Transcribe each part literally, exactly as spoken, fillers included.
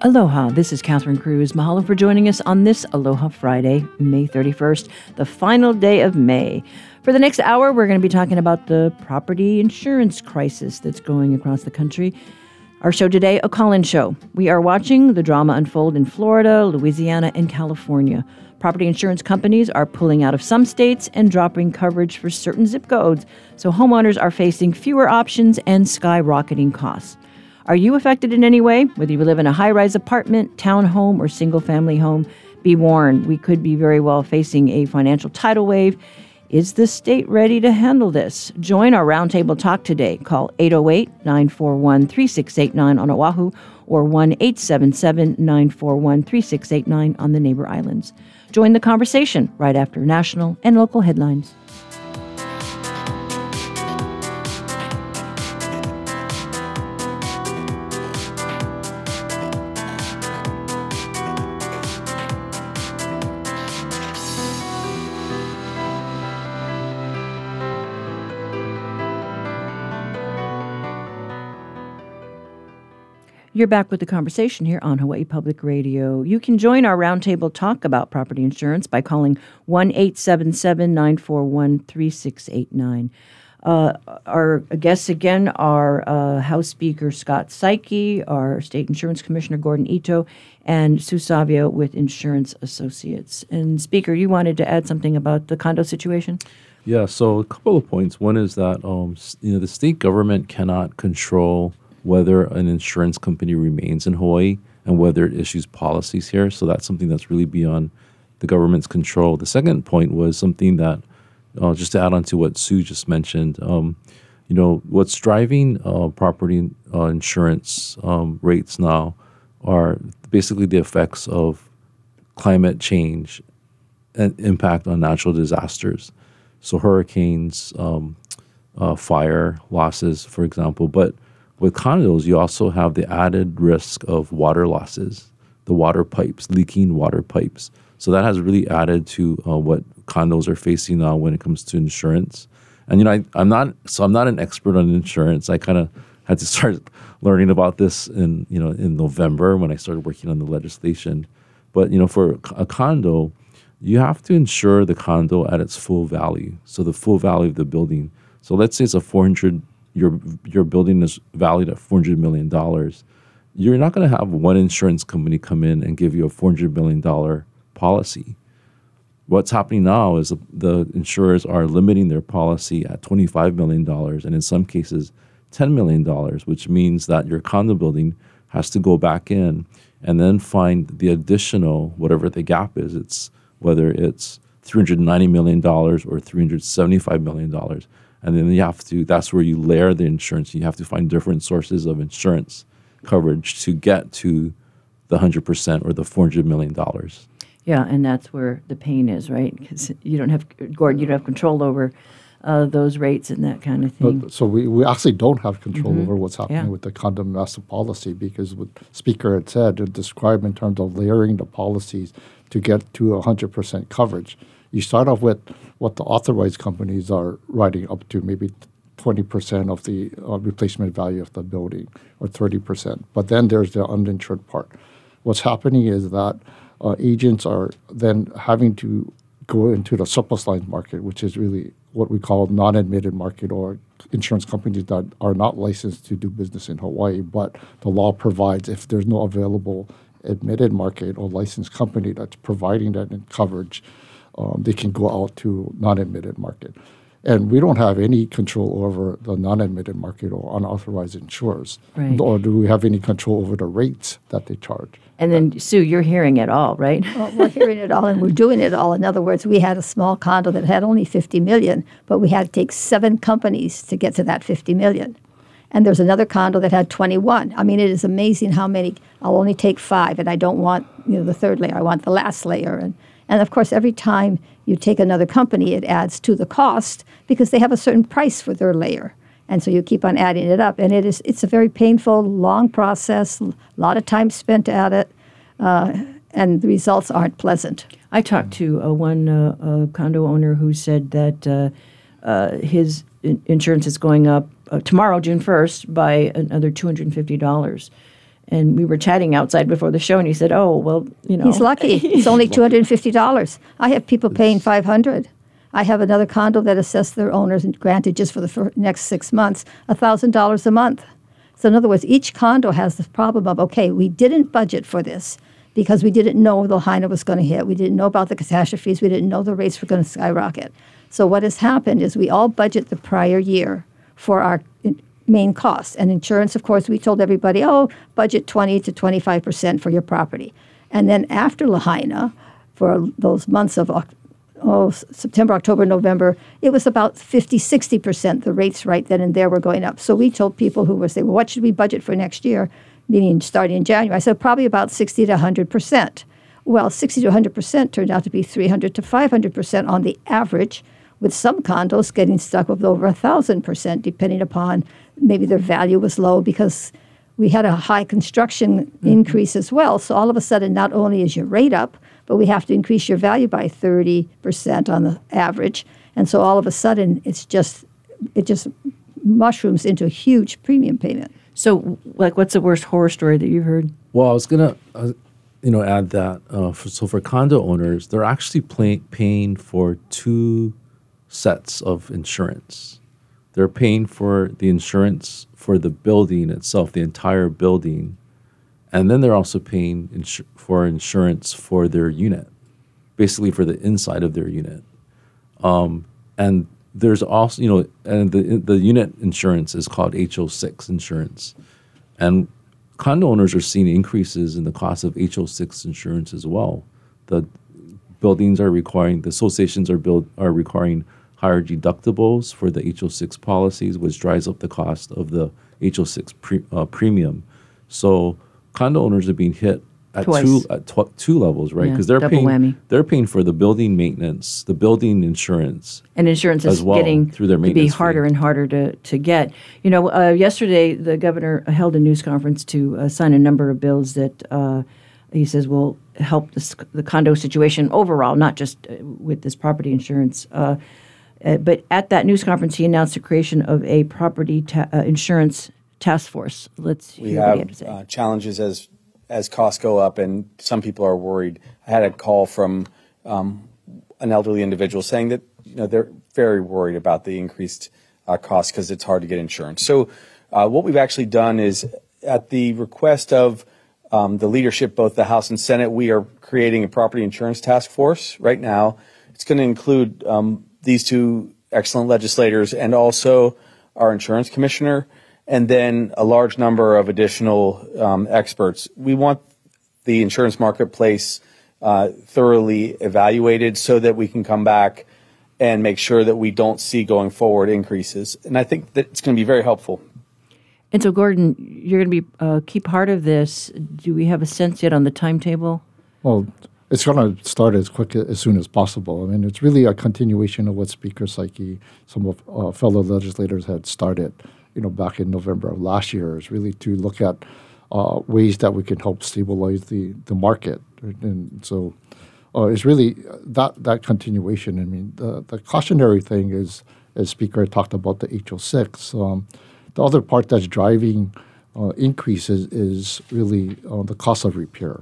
Aloha, this is Catherine Cruz. Mahalo for joining us on this Aloha Friday, May thirty-first, the final day of May. For the next hour, we're going to be talking about the property insurance crisis that's going across the country. Our show today, a call-in show. We are watching the drama unfold in Florida, Louisiana, and California. Property insurance companies are pulling out of some states and dropping coverage for certain zip codes, so homeowners are facing fewer options and skyrocketing costs. Are you affected in any way? Whether you live in a high-rise apartment, townhome, or single-family home, be warned, we could be very well facing a financial tidal wave. Is the state ready to handle this? Join our roundtable talk today. Call eight oh eight, nine four one, three six eight nine on Oahu or one eight seven seven, nine four one, three six eight nine on the neighbor islands. Join the conversation right after national and local headlines. You're back with the conversation here on Hawaii Public Radio. You can join our roundtable talk about property insurance by calling one eight seven seven, nine four one, three six eight nine. Uh, our guests again are uh, House Speaker Scott Saiki, our State Insurance Commissioner Gordon Ito, and Sue Savio with Insurance Associates. And Speaker, you wanted to add something about the condo situation? Yeah, so a couple of points. One is that um, you know the state government cannot control whether an insurance company remains in Hawaii and whether it issues policies here. So that's something that's really beyond the government's control. The second point was something that, uh, just to add on to what Sue just mentioned, um, you know, what's driving uh, property uh, insurance um, rates now are basically the effects of climate change and impact on natural disasters. So hurricanes, um, uh, fire losses, for example, but with condos, you also have the added risk of water losses, the water pipes, leaking water pipes. So that has really added to uh, what condos are facing now when it comes to insurance. And, you know, I, I'm not, so I'm not an expert on insurance. I kind of had to start learning about this in, you know, in November when I started working on the legislation. But, you know, for a condo, you have to insure the condo at its full value. So the full value of the building. So let's say it's a four hundred Your your building is valued at four hundred million dollars, you're not going to have one insurance company come in and give you a four hundred million dollars policy. What's happening now is the, the insurers are limiting their policy at twenty-five million dollars and in some cases ten million dollars, which means that your condo building has to go back in and then find the additional, whatever the gap is, it's whether it's three hundred ninety million dollars or three hundred seventy-five million dollars. And then you have to, that's where you layer the insurance. You have to find different sources of insurance coverage to get to the one hundred percent or the four hundred million dollars. Yeah, and that's where the pain is, right? Because you don't have, Gordon, you don't have control over uh, those rates and that kind of thing. But, so we, we actually don't have control mm-hmm. over what's happening yeah. with the condo master policy because what the Speaker had said, it described in terms of layering the policies to get to one hundred percent coverage. You start off with what the authorized companies are writing up to, maybe twenty percent of the uh, replacement value of the building or thirty percent. But then there's the uninsured part. What's happening is that uh, agents are then having to go into the surplus lines market, which is really what we call non-admitted market, or insurance companies that are not licensed to do business in Hawaii, but the law provides if there's no available admitted market or licensed company that's providing that in coverage, Um, they can go out to non-admitted market. And we don't have any control over the non-admitted market or unauthorized insurers. Right. Or do we have any control over the rates that they charge? And then, Sue, you're hearing it all, right? Well, we're hearing it all, and we're doing it all. In other words, we had a small condo that had only fifty million dollars, but we had to take seven companies to get to that fifty million dollars. And there's another condo that had twenty-one. I mean, it is amazing how many. I'll only take five, and I don't want, you know, the third layer. I want the last layer. And And, of course, every time you take another company, it adds to the cost because they have a certain price for their layer. And so you keep on adding it up. And it is, it's a very painful, long process, a lot of time spent at it, uh, and the results aren't pleasant. I talked to uh, one uh, uh, condo owner who said that uh, uh, his in- insurance is going up uh, tomorrow, June first, by another two hundred fifty dollars. And we were chatting outside before the show, and he said, "Oh, well, you know, He's lucky. It's only two hundred fifty dollars. I have people paying five hundred dollars. I have another condo that assessed their owners, and granted just for the fir- next six months, one thousand dollars a month. So in other words, each condo has the problem of, okay, we didn't budget for this because we didn't know the Lahaina was going to hit. We didn't know about the catastrophes. We didn't know the rates were going to skyrocket. So what has happened is we all budget the prior year for our main costs. And insurance, of course, we told everybody, oh, budget twenty to twenty-five percent for your property. And then after Lahaina, for those months of oh, September, October, November, it was about fifty, sixty percent. The rates right then and there were going up. So we told people who were saying, well, what should we budget for next year, meaning starting in January? I said, probably about sixty to one hundred percent. Well, sixty to one hundred percent turned out to be three hundred to five hundred percent on the average, with some condos getting stuck with over one thousand percent, depending upon maybe their value was low because we had a high construction mm-hmm. increase as well. So all of a sudden, not only is your rate up, but we have to increase your value by thirty percent on the average. And so all of a sudden, it's just it just mushrooms into a huge premium payment. So, like, what's the worst horror story that you heard? Well, I was going to, uh, you know, add that. Uh, for, so for condo owners, they're actually pay, paying for two sets of insurance. They're paying for the insurance for the building itself, the entire building, and then they're also paying insu- for insurance for their unit, basically for the inside of their unit. Um, and there's also, you know, and the the unit insurance is called H O six insurance, and condo owners are seeing increases in the cost of H O six insurance as well. The buildings are requiring, the associations are build are requiring higher deductibles for the H O six policies, which drives up the cost of the H O six pre, uh, premium. So condo owners are being hit at Twice. two at tw- two levels, right? Yeah, Because they're double paying whammy. they're paying for the building maintenance, the building insurance, And insurance is as well, getting through their to be maintenance harder fee. and harder to, to get. You know, uh, yesterday the governor held a news conference to uh, sign a number of bills that uh, he says will help the, the condo situation overall, not just uh, with this property insurance. Uh, uh, but at that news conference, he announced the creation of a property ta- uh, insurance task force. Let's We hear what he had have to say. uh, challenges as as costs go up, and some people are worried. I had a call from um, an elderly individual saying that you know they're very worried about the increased uh, costs because it's hard to get insurance. So uh, what we've actually done is, at the request of um, the leadership, both the House and Senate, we are creating a property insurance task force right now. It's going to include um, these two excellent legislators and also our insurance commissioner, and then a large number of additional um, experts. We want the insurance marketplace uh, thoroughly evaluated so that we can come back and make sure that we don't see going forward increases. And I think that it's going to be very helpful. And so, Gordon, you're going to be a key part of this. Do we have a sense yet on the timetable? Well, it's going to start as quick as soon as possible. I mean, it's really a continuation of what Speaker Psyche, some of uh, fellow legislators had started, you know, back in November of last year, is really to look at uh, ways that we can help stabilize the, the market. And so uh, it's really that that continuation. I mean, the, the cautionary thing is, as Speaker talked about the H O six, um, the other part that's driving uh, increases is really uh, the cost of repair.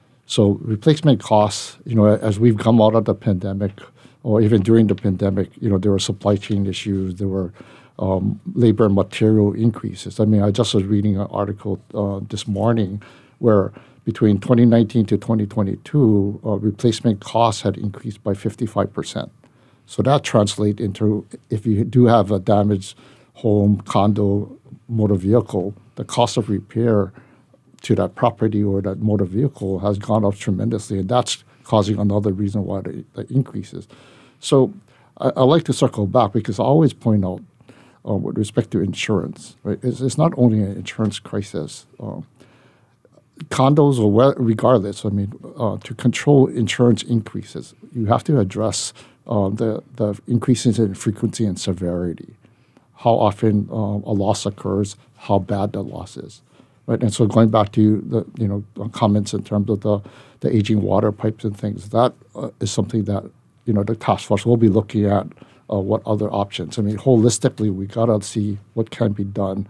So replacement costs, you know, as we've come out of the pandemic, or even during the pandemic, you know, there were supply chain issues, there were um, labor and material increases. I mean, I just was reading an article uh, this morning where between twenty nineteen to twenty twenty-two, uh, replacement costs had increased by fifty-five percent. So that translates into, if you do have a damaged home, condo, motor vehicle, the cost of repair to that property or that motor vehicle has gone up tremendously, and that's causing another reason why the, the increases. So I, I like to circle back because I always point out uh, with respect to insurance, right? It's, it's not only an insurance crisis. Um, condos or where, regardless, I mean, uh, to control insurance increases, you have to address uh, the, the increases in frequency and severity, how often um, a loss occurs, how bad the loss is. Right, and so going back to the you know comments in terms of the, the aging water pipes and things, that uh, is something that you know the task force will be looking at uh, what other options. I mean, holistically, we gotta see what can be done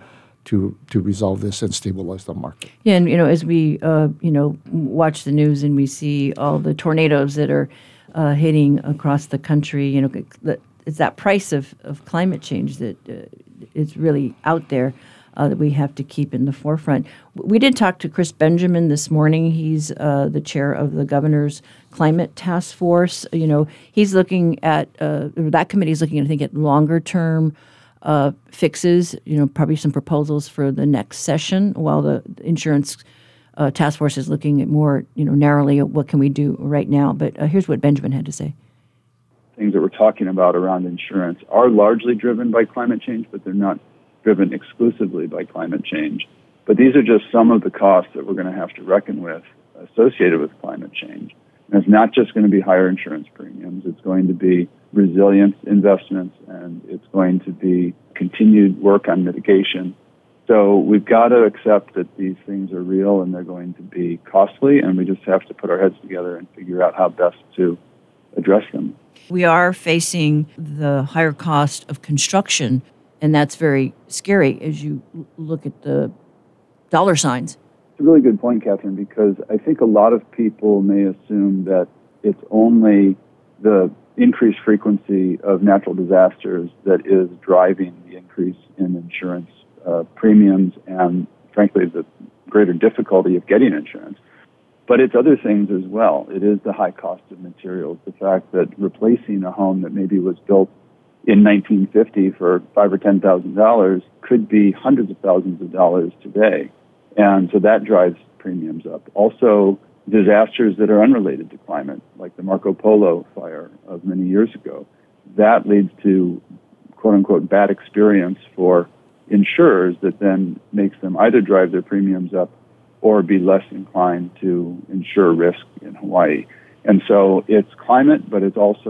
to to resolve this and stabilize the market. Yeah, and you know, as we uh, you know watch the news and we see all the tornadoes that are uh, hitting across the country, you know, it's that price of, of climate change that uh, is really out there uh, that we have to keep in the forefront. We did talk to Chris Benjamin this morning. He's uh, the chair of the governor's climate task force. You know, he's looking at uh, that committee is looking, I think, at longer term Uh, fixes, you know, probably some proposals for the next session, while the insurance uh, task force is looking at more, you know, narrowly at what can we do right now. But uh, here's what Benjamin had to say. Things that we're talking about around insurance are largely driven by climate change, but they're not driven exclusively by climate change. But these are just some of the costs that we're going to have to reckon with associated with climate change. And it's not just going to be higher insurance premiums. It's going to be resilience investments, and it's going to be continued work on mitigation. So we've got to accept that these things are real and they're going to be costly, and we just have to put our heads together and figure out how best to address them. We are facing the higher cost of construction, and that's very scary as you look at the dollar signs. It's a really good point, Catherine, because I think a lot of people may assume that it's only the increased frequency of natural disasters that is driving the increase in insurance uh, premiums and, frankly, the greater difficulty of getting insurance. But it's other things as well. It is the high cost of materials, the fact that replacing a home that maybe was built in nineteen fifty for five or ten thousand dollars could be hundreds of thousands of dollars today, and so that drives premiums up. Also, disasters that are unrelated to climate, like the Marco Polo fire of many years ago, that leads to quote-unquote bad experience for insurers that then makes them either drive their premiums up or be less inclined to insure risk in Hawaii. And so it's climate, but it's also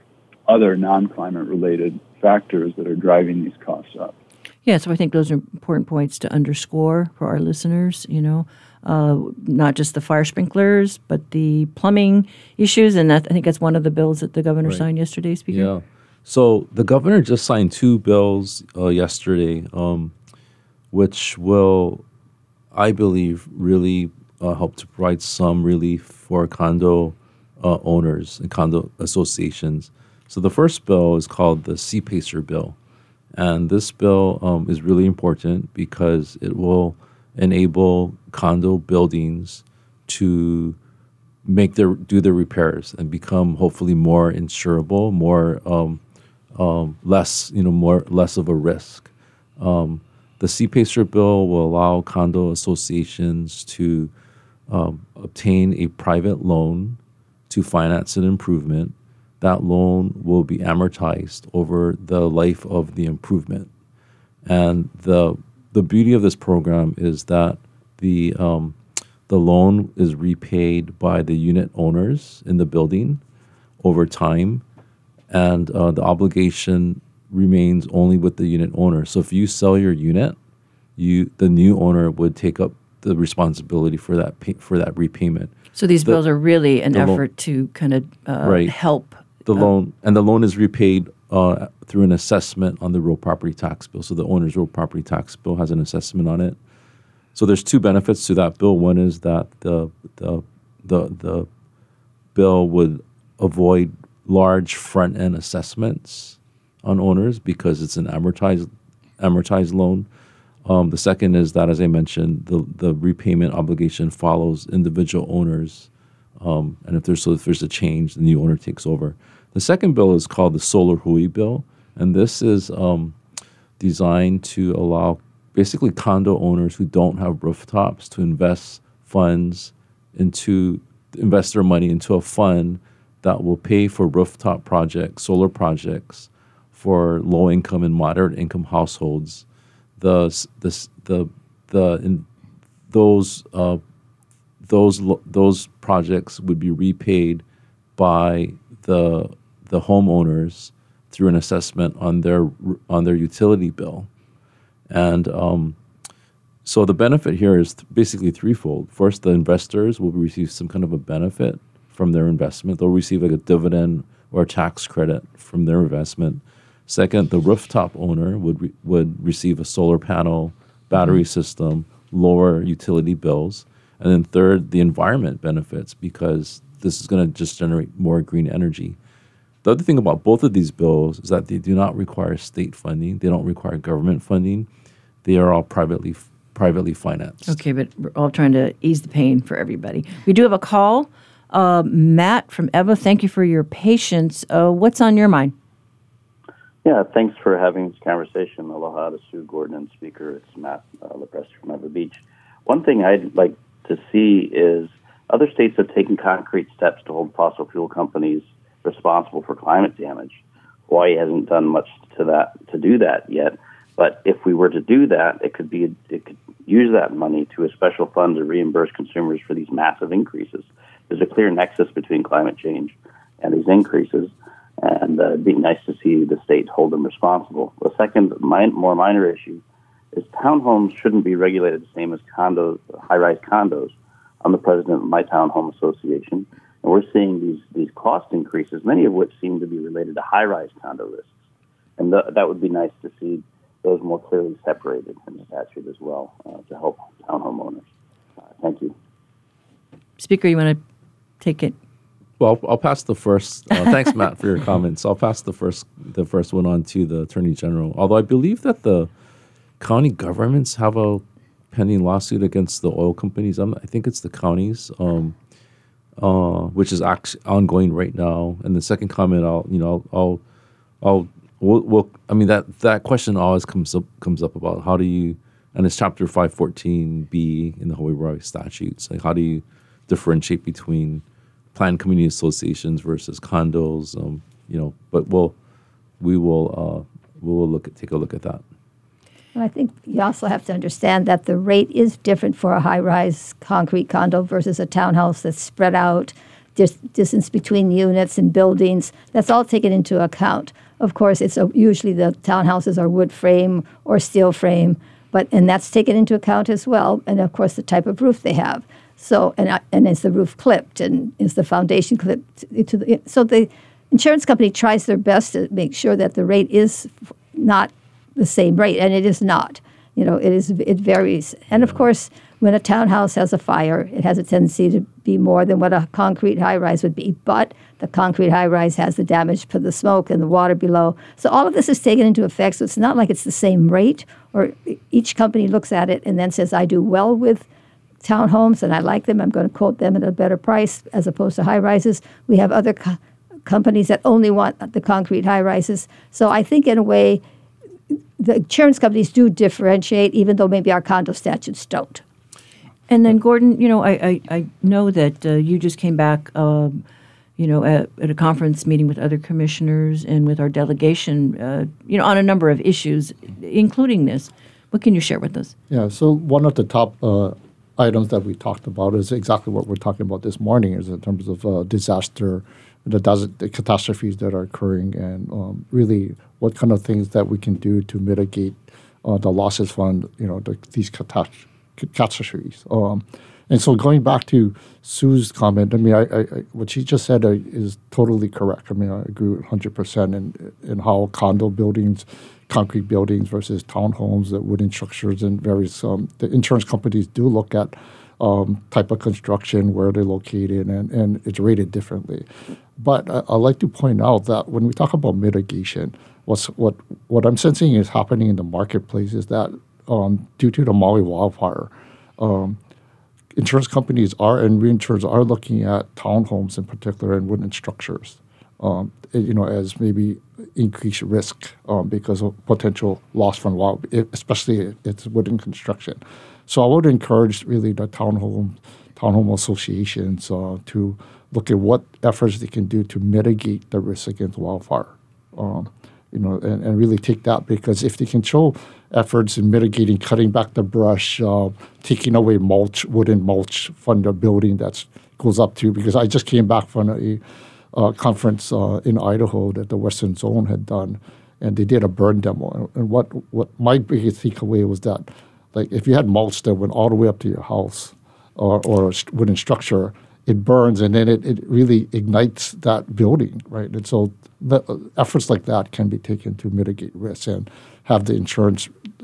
other non-climate related factors that are driving these costs up. Yeah, so I think those are important points to underscore for our listeners, you know. Uh, not just the fire sprinklers, but the plumbing issues. And that, I think that's one of the bills that the governor Right. signed yesterday, Speaker. Yeah. So the governor just signed two bills uh, yesterday, um, which will, I believe, really uh, help to provide some relief for condo uh, owners and condo associations. So the first bill is called the C PACER bill. And this bill um, is really important because it will enable condo buildings to make their do their repairs and become hopefully more insurable, more um, um, less you know more less of a risk. Um, the C PACER bill will allow condo associations to um, obtain a private loan to finance an improvement. That loan will be amortized over the life of the improvement, and the The beauty of this program is that the um, the loan is repaid by the unit owners in the building over time, and uh, the obligation remains only with the unit owner. So if you sell your unit, you the new owner would take up the responsibility for that pay, for that repayment. So these the, bills are really an effort lo- to kind of uh, right. help. The uh, loan and the loan is repaid uh, through an assessment on the real property tax bill. So the owner's real property tax bill has an assessment on it. So there's two benefits to that bill. One is that the the the, the bill would avoid large front end assessments on owners because it's an amortized amortized loan. Um, the second is that, as I mentioned, the the repayment obligation follows individual owners, um, and if there's so if there's a change, the new owner takes over. The second bill is called the Solar Hui bill, and this is um, designed to allow basically condo owners who don't have rooftops to invest funds into invest their money into a fund that will pay for rooftop projects, solar projects for low income and moderate income households. The the the the in those uh, those those projects would be repaid by the the homeowners through an assessment on their on their utility bill, and um, so the benefit here is th- basically threefold. First, the investors will receive some kind of a benefit from their investment; they'll receive like a dividend or a tax credit from their investment. Second, the rooftop owner would re- would receive a solar panel battery Mm-hmm. system, lower utility bills. And then third, the environment benefits because this is going to just generate more green energy. The other thing about both of these bills is that they do not require state funding. They don't require government funding. They are all privately privately financed. Okay, but we're all trying to ease the pain for everybody. We do have a call. Uh, Matt from Eva, thank you for your patience. Uh, what's on your mind? Yeah, thanks for having this conversation. Aloha to Sue Gordon and speaker. It's Matt uh, LaPresta from Eva Beach. One thing I'd like to see is other states have taken concrete steps to hold fossil fuel companies responsible for climate damage. Hawaii hasn't done much to that to do that yet. But if we were to do that, it could be it could use that money to a special fund to reimburse consumers for these massive increases. There's a clear nexus between climate change and these increases, and uh, it'd be nice to see the state hold them responsible. The second, min- more minor issue is townhomes shouldn't be regulated the same as condos, high-rise condos. I'm the president of my townhome association, and we're seeing these these cost increases, many of which seem to be related to high-rise condo risks. And th- that would be nice to see those more clearly separated in the statute as well uh, to help townhome owners. Uh, thank you. Speaker, you want to take it? Well, I'll, I'll pass the first. Uh, thanks, Matt, for your comments. I'll pass the first the first one on to the Attorney General. Although I believe that the county governments have a pending lawsuit against the oil companies. I'm, I think it's the counties, um, uh, which is actually ongoing right now. And the second comment, I'll you know I'll I'll, I'll we'll, we'll I mean that that question always comes up comes up about how do you, and it's Chapter five fourteen B in the Hawaii statutes. Like how do you differentiate between planned community associations versus condos? Um, you know, but we'll we will uh, we will look at take a look at that. And I think you also have to understand that the rate is different for a high-rise concrete condo versus a townhouse that's spread out, dis- distance between units and buildings. That's all taken into account. Of course, it's a, usually the townhouses are wood frame or steel frame, but and that's taken into account as well. And of course, the type of roof they have. So and uh, and is the roof clipped and is the foundation clipped to the so the insurance company tries their best to make sure that the rate is not the same rate, and it is not. You know, it is. It varies, and of course, when a townhouse has a fire, it has a tendency to be more than what a concrete high-rise would be. But the concrete high-rise has the damage for the smoke and the water below. So all of this is taken into effect. So it's not like it's the same rate, or each company looks at it and then says, "I do well with townhomes, and I like them. I'm going to quote them at a better price as opposed to high-rises." We have other co- companies that only want the concrete high-rises. So I think, in a way, the insurance companies do differentiate, even though maybe our condo statutes don't. And then, Gordon, you know, I, I, I know that uh, you just came back, um, you know, at, at a conference meeting with other commissioners and with our delegation, uh, you know, on a number of issues, including this. What can you share with us? Yeah, so one of the top uh, items that we talked about is exactly what we're talking about this morning, is in terms of uh, disaster, the, dis- the catastrophes that are occurring, and um, really what kind of things that we can do to mitigate uh, the losses from, you know, the, these catast- catastrophes. Um, and so going back to Sue's comment, I mean, I, I, what she just said uh, is totally correct. I mean, I agree with one hundred percent in, in how condo buildings, concrete buildings versus townhomes, the wooden structures, and various, um, the insurance companies do look at um, type of construction, where they're located, and, and it's rated differently. But I, I like to point out that when we talk about mitigation, what's, what what I'm sensing is happening in the marketplace is that um, due to the Maui wildfire, um, insurance companies are and reinsurers are looking at townhomes in particular and wooden structures, um, you know, as maybe increased risk um, because of potential loss from wild, especially if it's wooden construction. So I would encourage really the townhome townhome associations uh, to look at what efforts they can do to mitigate the risk against wildfire. Um, you know, and, and really take that, because if they can show efforts in mitigating, cutting back the brush, uh, taking away mulch, wooden mulch from the building that goes up to, because I just came back from a uh, conference uh, in Idaho that the Western Zone had done, and they did a burn demo. And what, what my biggest takeaway was that, like, if you had mulch that went all the way up to your house or, or a wooden structure, it burns, and then it, it really ignites that building, right? And so the, uh, efforts like that can be taken to mitigate risk and have the insurance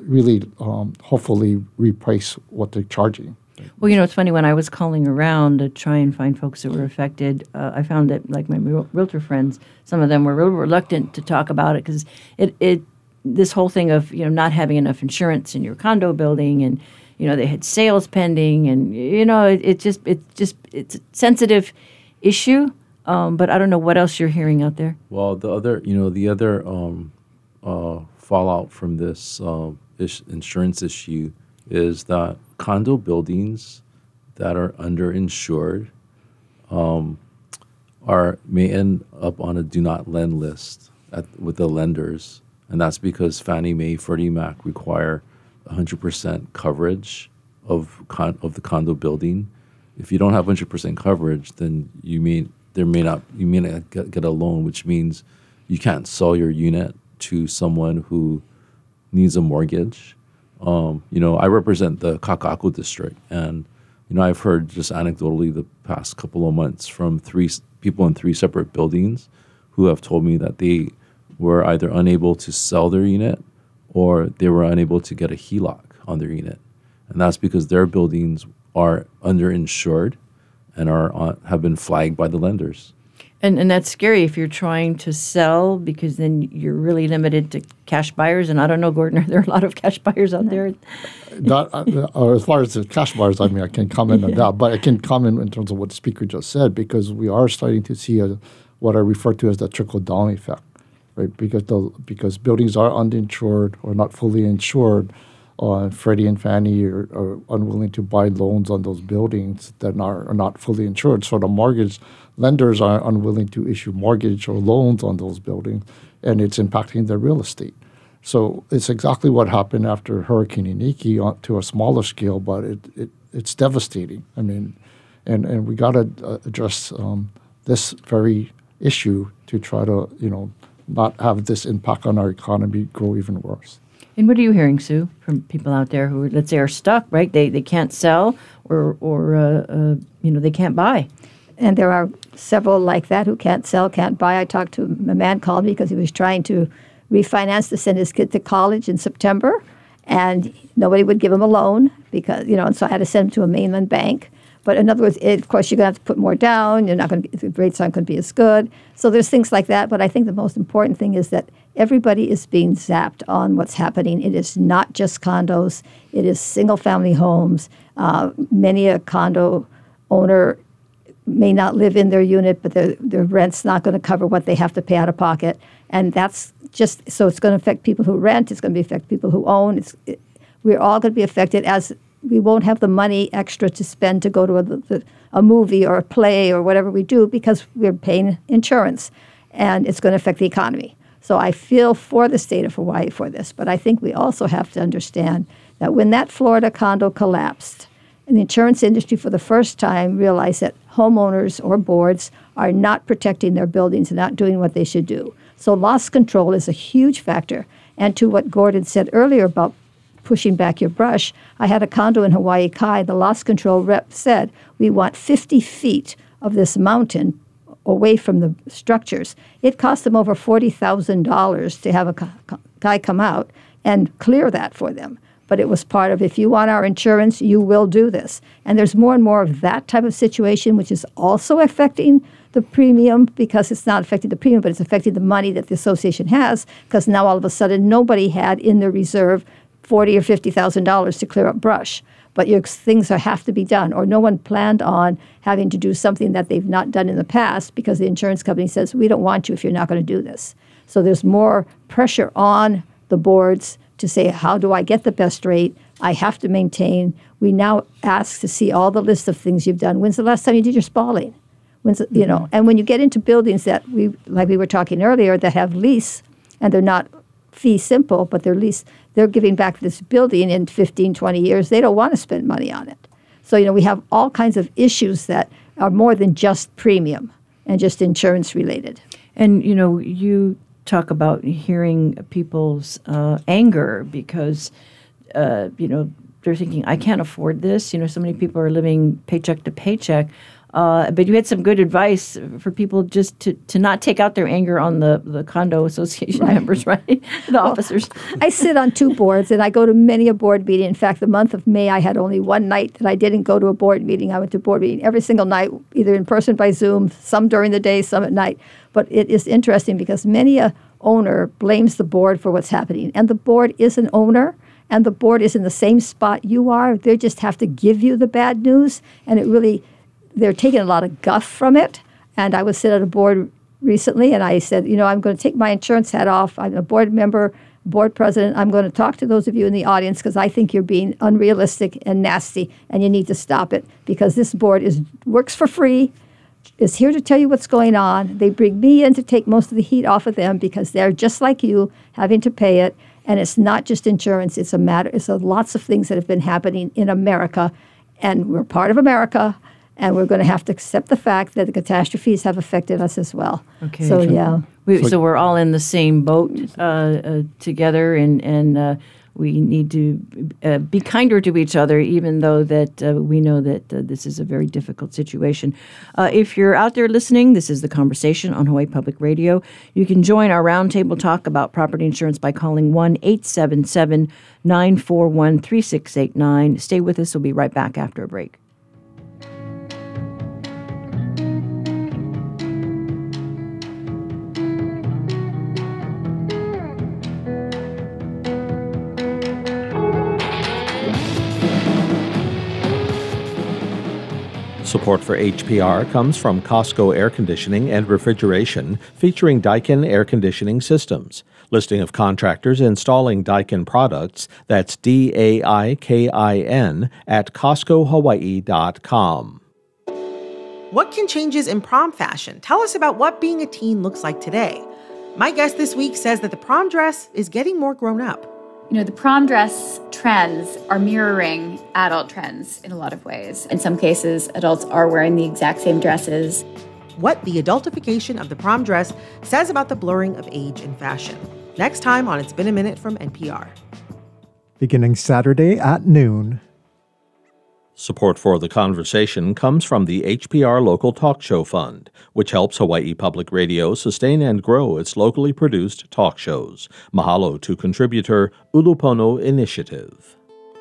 really um, hopefully reprice what they're charging. Well, you know, it's funny, when I was calling around to try and find folks that were affected, uh, I found that, like my real- realtor friends, some of them were real reluctant to talk about it because it, it, this whole thing of, you know, not having enough insurance in your condo building, and, you know, they had sales pending, and, you know, it, it just, it just, it's a sensitive issue, um, but I don't know what else you're hearing out there. Well, the other, you know, the other um, uh, fallout from this uh, ish- insurance issue is that condo buildings that are underinsured um, are may end up on a do not lend list at, with the lenders, and that's because Fannie Mae, Freddie Mac require one hundred percent coverage of con- of the condo building. If you don't have one hundred percent coverage, then you may there may not you may not get, get a loan, which means you can't sell your unit to someone who needs a mortgage. Um, you know, I represent the Kakaako district, and you know, I've heard just anecdotally the past couple of months from three s- people in three separate buildings who have told me that they were either unable to sell their unit or they were unable to get a H E L O C on their unit, and that's because their buildings are underinsured and are on, have been flagged by the lenders. And and that's scary if you're trying to sell, because then you're really limited to cash buyers. And I don't know, Gordon, are there a lot of cash buyers out there? Not, uh, or as far as the cash buyers, I mean, I can comment on that, but I can comment in terms of what the speaker just said, because we are starting to see a, what I refer to as the trickle-down effect, right? Because the because buildings are uninsured or not fully insured, uh, Freddie and Fannie are, are unwilling to buy loans on those buildings that are, are not fully insured. So the mortgage lenders are unwilling to issue mortgage or loans on those buildings, and it's impacting their real estate. So it's exactly what happened after Hurricane Iniki on, to a smaller scale, but it, it it's devastating. I mean, and, and we got to uh, address um, this very issue to try to, you know, not have this impact on our economy grow even worse. And what are you hearing, Sue, from people out there who, let's say, are stuck, right? They they can't sell, or, or uh, uh, you know, they can't buy. And there are several like that who can't sell, can't buy. I talked to a man called me because he was trying to refinance to send his kid to college in September, and nobody would give him a loan because, you know, and so I had to send him to a mainland bank. But in other words, it, of course, you're going to have to put more down. You're not going to be, the rates aren't going to be as good. So there's things like that. But I think the most important thing is that everybody is being zapped on what's happening. It is not just condos. It is single-family homes. Uh, many a condo owner may not live in their unit, but their, their rent's not going to cover what they have to pay out of pocket. And that's just, so it's going to affect people who rent. It's going to affect people who own. It's, it, we're all going to be affected, as we won't have the money extra to spend to go to a, a movie or a play or whatever we do because we're paying insurance, and it's going to affect the economy. So I feel for the state of Hawaii for this, but I think we also have to understand that when that Florida condo collapsed, and the insurance industry for the first time realized that homeowners or boards are not protecting their buildings and not doing what they should do. So loss control is a huge factor. And to what Gordon said earlier about pushing back your brush, I had a condo in Hawaii Kai. The loss control rep said, we want fifty feet of this mountain away from the structures. It cost them over forty thousand dollars to have a guy come out and clear that for them. But it was part of, if you want our insurance, you will do this. And there's more and more of that type of situation, which is also affecting the premium, because it's not affecting the premium, but it's affecting the money that the association has, because now all of a sudden nobody had in their reserve forty thousand dollars or fifty thousand dollars to clear up brush. But your things are, have to be done, or no one planned on having to do something that they've not done in the past because the insurance company says, we don't want you if you're not going to do this. So there's more pressure on the boards to say, how do I get the best rate? I have to maintain. We now ask to see all the list of things you've done. When's the last time you did your spalling? When's the, you know? And when you get into buildings that we, like we were talking earlier, that have lease, and they're not fee simple, but they're lease, they're giving back this building in fifteen, twenty years. They don't want to spend money on it. So, you know, we have all kinds of issues that are more than just premium and just insurance related. And, you know, you talk about hearing people's uh, anger because, uh, you know, they're thinking, I can't afford this. You know, so many people are living paycheck to paycheck. Uh, but you had some good advice for people just to, to not take out their anger on the, the condo association right. members, right? The well, officers. I sit on two boards, and I go to many a board meeting. In fact, the month of May, I had only one night that I didn't go to a board meeting. I went to a board meeting every single night, either in person by Zoom, some during the day, some at night. But it is interesting because many a owner blames the board for what's happening. And the board is an owner, and the board is in the same spot you are. They just have to give you the bad news, and it really... they're taking a lot of guff from it. And I was sitting at a board recently, and I said, you know, I'm going to take my insurance hat off. I'm a board member, board president. I'm going to talk to those of you in the audience because I think you're being unrealistic and nasty, and you need to stop it because this board is works for free, is here to tell you what's going on. They bring me in to take most of the heat off of them because they're just like you, having to pay it. And it's not just insurance. It's a matter. It's a, lots of things that have been happening in America, and we're part of America. And we're going to have to accept the fact that the catastrophes have affected us as well. Okay. So, yeah. We, so we're all in the same boat uh, uh, together, and, and uh, we need to uh, be kinder to each other, even though that uh, we know that uh, this is a very difficult situation. Uh, if you're out there listening, this is The Conversation on Hawaii Public Radio. You can join our roundtable talk about property insurance by calling one eight seven seven, nine four one, three six eight nine. Stay with us. We'll be right back after a break. Support for H P R comes from Costco Air Conditioning and Refrigeration, featuring Daikin Air Conditioning Systems. Listing of contractors installing Daikin products, that's D A I K I N, at Costco Hawaii dot com. What can changes in prom fashion tell us about what being a teen looks like today? My guest this week says that the prom dress is getting more grown up. You know, the prom dress trends are mirroring adult trends in a lot of ways. In some cases, adults are wearing the exact same dresses. What the adultification of the prom dress says about the blurring of age and fashion. Next time on It's Been a Minute from N P R. Beginning Saturday at noon. Support for The Conversation comes from the H P R Local Talk Show Fund, which helps Hawaii Public Radio sustain and grow its locally produced talk shows. Mahalo to contributor Ulupono Initiative.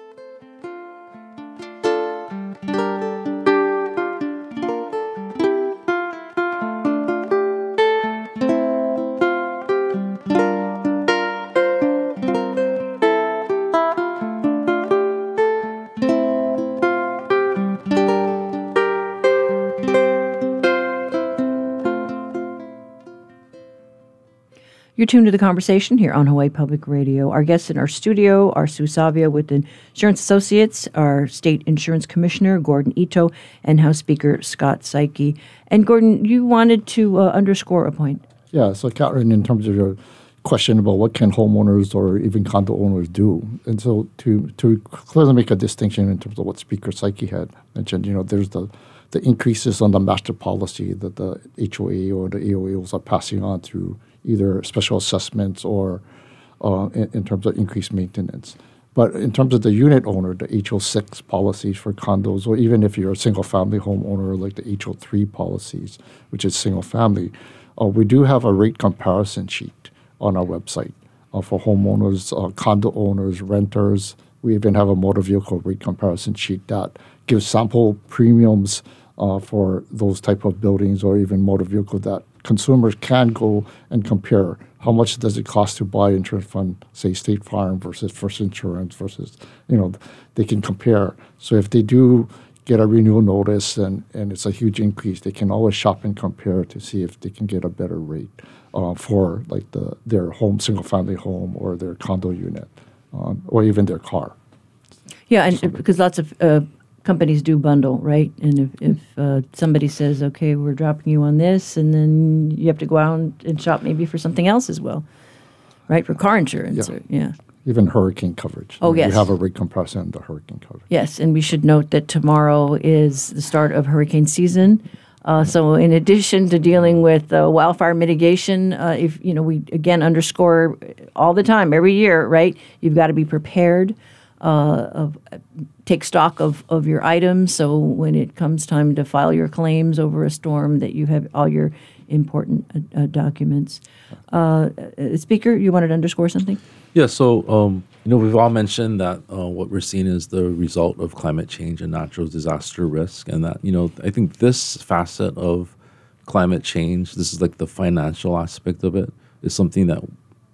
You're tuned to The Conversation here on Hawaii Public Radio. Our guests in our studio are Sue Savia with Insurance Associates, our State Insurance Commissioner, Gordon Ito, and House Speaker Scott Saiki. And Gordon, you wanted to uh, underscore a point. Yeah, so Catherine, in terms of your question about what can homeowners or even condo owners do, and so to to clearly make a distinction in terms of what Speaker Saiki had mentioned, you know, there's the the increases on the master policy that the H O A or the A O As are passing on through either special assessments or uh, in, in terms of increased maintenance. But in terms of the unit owner, the H O six policies for condos, or even if you're a single-family homeowner, like the H O three policies, which is single-family, uh, we do have a rate comparison sheet on our website uh, for homeowners, uh, condo owners, renters. We even have a motor vehicle rate comparison sheet that gives sample premiums uh, for those type of buildings or even motor vehicle that consumers can go and compare. How much does it cost to buy insurance from, say, State Farm versus First Insurance versus, you know, they can compare. So if they do get a renewal notice and, and it's a huge increase, they can always shop and compare to see if they can get a better rate uh, for like the their home, single-family home or their condo unit um, or even their car. Yeah, and so, because lots of uh, companies do bundle, right? And if, if uh, somebody says, okay, we're dropping you on this, and then you have to go out and shop maybe for something else as well, right? For car insurance. Yeah. Or, yeah. Even hurricane coverage. Oh, yes. You have a rate comparison on the hurricane coverage. Yes, and we should note that tomorrow is the start of hurricane season. Uh, so in addition to dealing with uh, wildfire mitigation, uh, if you know, we again underscore all the time, every year, right? You've got to be prepared. uh, of take stock of, of your items. So when it comes time to file your claims over a storm, that you have all your important uh, uh, documents. Uh, uh, Speaker, you wanted to underscore something? Yeah, so, um, you know, we've all mentioned that uh, what we're seeing is the result of climate change and natural disaster risk. And that, you know, I think this facet of climate change, this is like the financial aspect of it, is something that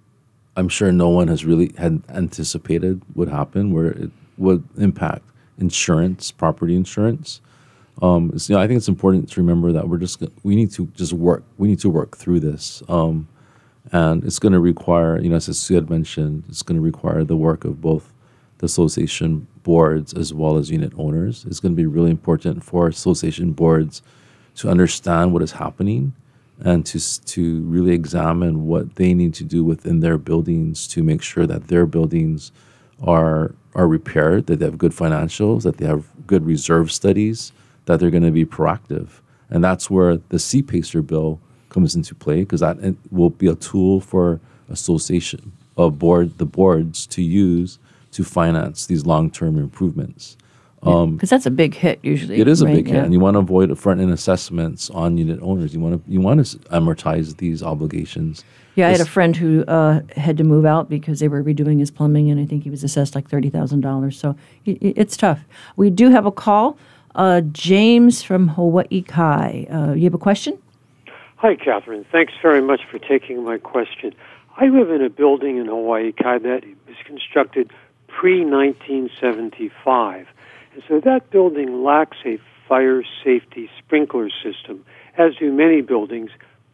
I'm sure no one has really had anticipated would happen, where it would impact insurance, property insurance. Um, so, you know, I think it's important to remember that we're just, we need to just work, we need to work through this. Um, And it's going to require, you know, as Sue had mentioned, it's going to require the work of both the association boards as well as unit owners. It's going to be really important for association boards to understand what is happening and to to really examine what they need to do within their buildings to make sure that their buildings are are repaired, that they have good financials, that they have good reserve studies, that they're going to be proactive. And that's where the C PACER bill comes into play, because that will be a tool for association of board the boards to use to finance these long-term improvements. Because Um, that's a big hit usually. it is a right? big hit, Yeah. and you want to avoid front-end assessments on unit owners. You want to you want to amortize these obligations. Yeah, I had a This- friend who uh, had to move out because they were redoing his plumbing, and I think he was assessed like thirty thousand dollars. So it, it's tough. We do have a call. Uh, James from Hawaii Kai. Uh, you have a question? Hi, Catherine. Thanks very much for taking my question. I live in a building in Hawaii Kai that was constructed pre nineteen seventy-five. And so that building lacks a fire safety sprinkler system, as do many buildings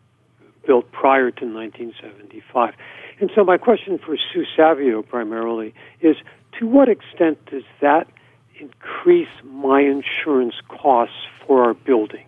built prior to nineteen seventy-five. And so my question for Sue Savio primarily is, to what extent does that increase my insurance costs for our building?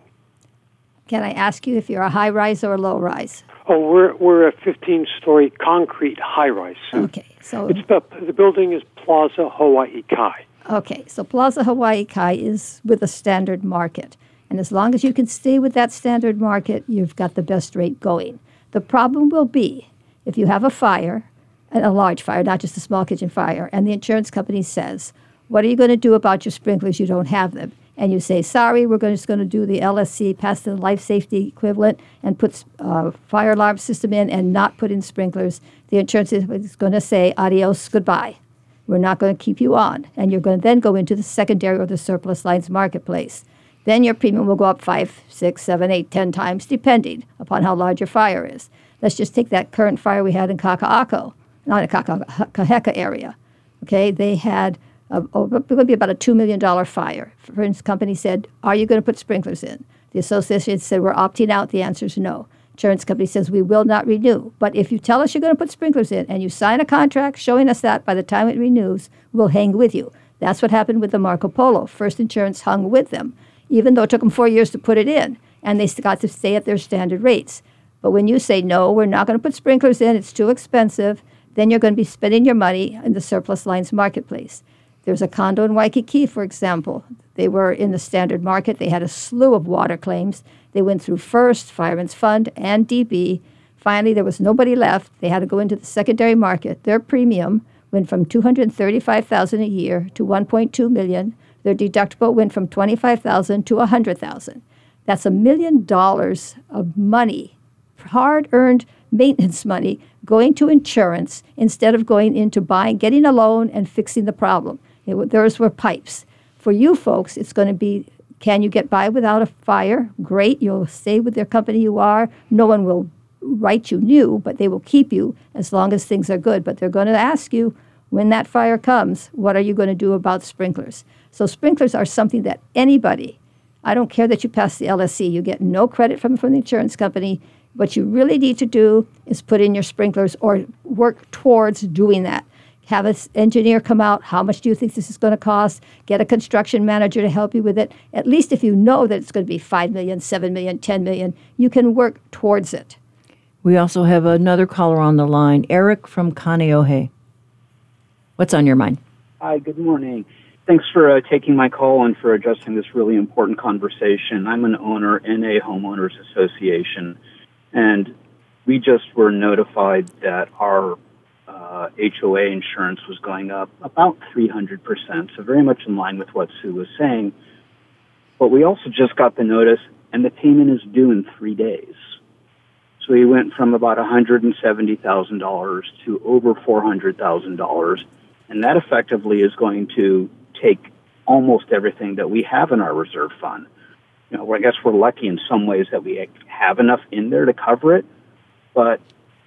Can I ask you if you're a high rise or a low rise? Oh, we're we're a fifteen-story concrete high-rise. Okay, so It's the, the building is Plaza Hawaii Kai. okay, so Plaza Hawaii Kai is with a standard market, and as long as you can stay with that standard market, you've got the best rate going. The problem will be if you have a fire, and a large fire, not just a small kitchen fire, and the insurance company says, "What are you going to do about your sprinklers? You don't have them." And you say, sorry, we're going, just going to do the L S C, pass the life safety equivalent, and put uh, fire alarm system in and not put in sprinklers. The insurance is going to say, adios, goodbye. We're not going to keep you on. And you're going to then go into the secondary or the surplus lines marketplace. Then your premium will go up five, six, seven, eight, ten times, depending upon how large your fire is. Let's just take that current fire we had in Kaka'ako, not in Kaka'aka area. Okay, they had Uh, oh, it would be about a two million dollars fire. For instance, the company said, are you going to put sprinklers in? The association said, we're opting out. The answer is no. Insurance company says, we will not renew. But if you tell us you're going to put sprinklers in and you sign a contract showing us that by the time it renews, we'll hang with you. That's what happened with the Marco Polo. First Insurance hung with them, even though it took them four years to put it in, and they got to stay at their standard rates. But when you say, no, we're not going to put sprinklers in, it's too expensive, then you're going to be spending your money in the surplus lines marketplace. There's a condo in Waikiki, for example. They were in the standard market. They had a slew of water claims. They went through First, Fireman's Fund, and D B. Finally, there was nobody left. They had to go into the secondary market. Their premium went from two hundred thirty-five thousand dollars a year to one point two million dollars. Their deductible went from twenty-five thousand dollars to one hundred thousand dollars. That's a million dollars of money, hard-earned maintenance money, going to insurance instead of going into buying, getting a loan and fixing the problem. It, those were pipes. For you folks, it's going to be, can you get by without a fire? Great. You'll stay with their company you are. No one will write you new, but they will keep you as long as things are good. But they're going to ask you, when that fire comes, what are you going to do about sprinklers? So sprinklers are something that anybody, I don't care that you pass the L S C, you get no credit from, from the insurance company. What you really need to do is put in your sprinklers or work towards doing that. Have an engineer come out. How much do you think this is going to cost? Get a construction manager to help you with it. At least if you know that it's going to be five million dollars, seven million dollars, ten million dollars, you can work towards it. We also have another caller on the line, Eric from Kaneohe. What's on your mind? Hi, good morning. Thanks for uh, taking my call and for addressing this really important conversation. I'm an owner in a homeowners association, and we just were notified that our uh, uh, H O A insurance was going up about three hundred percent, so very much in line with what Sue was saying. But we also just got the notice, and the payment is due in three days. So we went from about one hundred seventy thousand dollars to over four hundred thousand dollars, and that effectively is going to take almost everything that we have in our reserve fund. You know, I guess we're lucky in some ways that we have enough in there to cover it, but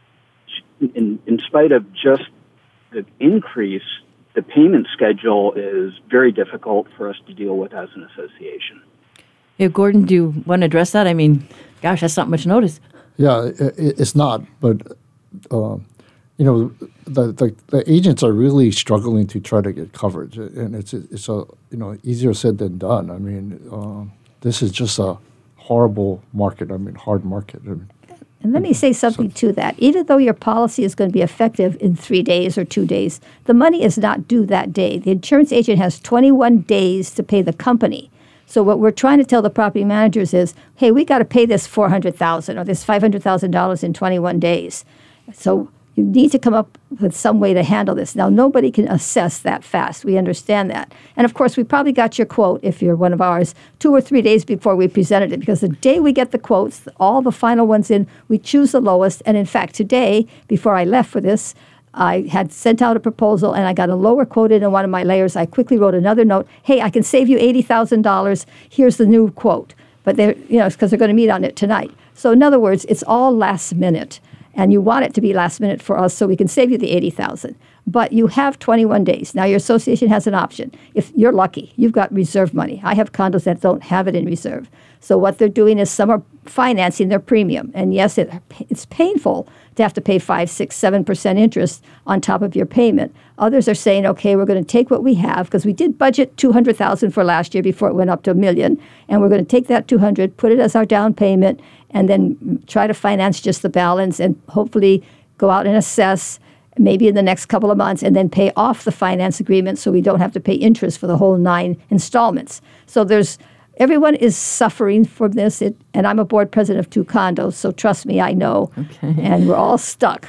in, in spite of just the increase, the payment schedule is very difficult for us to deal with as an association. Yeah, Gordon, do you want to address that? I mean, gosh, that's not much notice. Yeah, it, it's not, but uh, you know, the, the the agents are really struggling to try to get coverage, and it's it's a you know easier said than done. I mean, uh, this is just a horrible market. I mean, hard market. I mean, And let me say something to that. Even though your policy is going to be effective in three days or two days, the money is not due that day. The insurance agent has twenty-one days to pay the company. So what we're trying to tell the property managers is, hey, we got to pay this four hundred thousand dollars or this five hundred thousand dollars in twenty-one days. So you need to come up with some way to handle this. Now, nobody can assess that fast. We understand that. And, of course, we probably got your quote, if you're one of ours, two or three days before we presented it, because the day we get the quotes, all the final ones in, we choose the lowest. And, in fact, today, before I left for this, I had sent out a proposal, and I got a lower quote in one of my layers. I quickly wrote another note. Hey, I can save you eighty thousand dollars. Here's the new quote. But they're, you know, it's because they're going to meet on it tonight. So, in other words, it's all last minute. And you want it to be last minute for us so we can save you the eighty thousand dollars. But you have twenty-one days. Now, your association has an option. If you're lucky, you've got reserve money. I have condos that don't have it in reserve. So what they're doing is some are financing their premium. And yes, it, it's painful to have to pay five, six, seven percent interest on top of your payment. Others are saying, okay, we're going to take what we have, because we did budget two hundred thousand dollars for last year before it went up to a million, and we're going to take that two hundred thousand dollars, put it as our down payment, and then try to finance just the balance and hopefully go out and assess maybe in the next couple of months and then pay off the finance agreement so we don't have to pay interest for the whole nine installments. So there's everyone is suffering from this, it, and I'm a board president of two condos, so trust me, I know. Okay. And we're all stuck.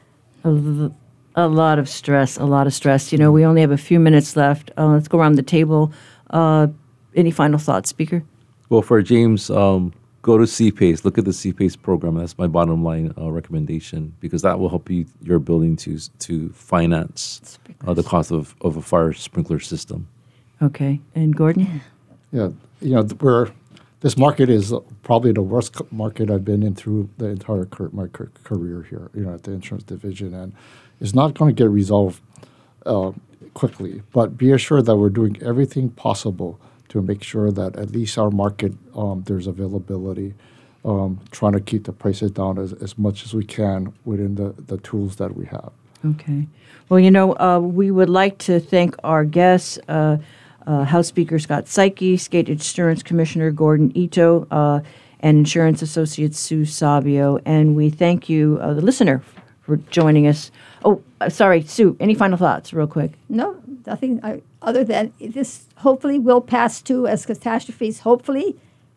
A, l- a lot of stress, a lot of stress. You know, we only have a few minutes left. Uh, let's go around the table. Uh, any final thoughts, Speaker? Well, for James, um, go to C PACE. Look at the C PACE program. That's my bottom line uh, recommendation, because that will help you your building to to finance uh, the cost of, of a fire sprinkler system. Okay. And Gordon? Yeah, you know, we're, this market is probably the worst co- market I've been in through the entire cur- my cur- career here, you know, at the insurance division, and it's not going to get resolved uh, quickly. But be assured that we're doing everything possible to make sure that at least our market, um, there's availability, um, trying to keep the prices down as, as much as we can within the, the tools that we have. Okay. Well, you know, uh, we would like to thank our guests, uh, uh, House Speaker Scott Saiki, State Insurance Commissioner Gordon Ito, uh, and Insurance Associate Sue Savio. And we thank you, uh, the listener, for joining us. Oh, uh, sorry, Sue, any final thoughts real quick? No, nothing I, other than this hopefully will pass too as catastrophes. Hopefully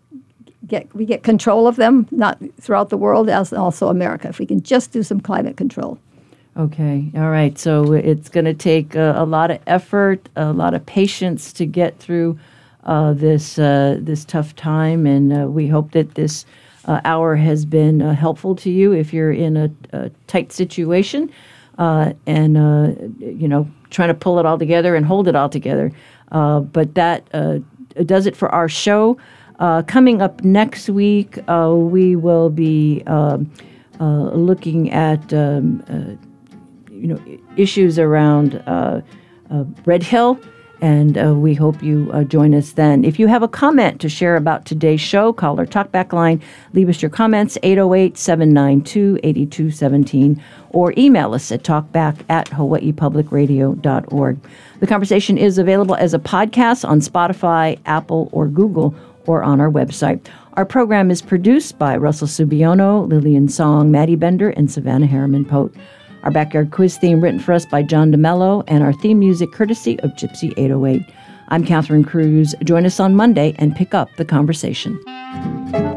get we get control of them, not throughout the world, as also America, if we can just do some climate control. Okay. All right. So it's going to take uh, a lot of effort, a lot of patience to get through uh, this uh, this tough time, and uh, we hope that this uh, hour has been uh, helpful to you if you're in a, a tight situation, uh, and uh, you know, trying to pull it all together and hold it all together. Uh, but that uh, does it for our show. Uh, coming up next week, uh, we will be uh, uh, looking at um, uh, you know, issues around uh, uh, Red Hill, and uh, we hope you uh, join us then. If you have a comment to share about today's show, call our talkback line. Leave us your comments, eight oh eight, seven nine two, eight two one seven, or email us at talkback at hawaii public radio dot org. The conversation is available as a podcast on Spotify, Apple, or Google, or on our website. Our program is produced by Russell Subiono, Lillian Song, Maddie Bender, and Savannah Harriman-Pote. Our backyard quiz theme written for us by John DeMello, and our theme music courtesy of Gypsy eight oh eight. I'm Catherine Cruz. Join us on Monday and pick up the conversation.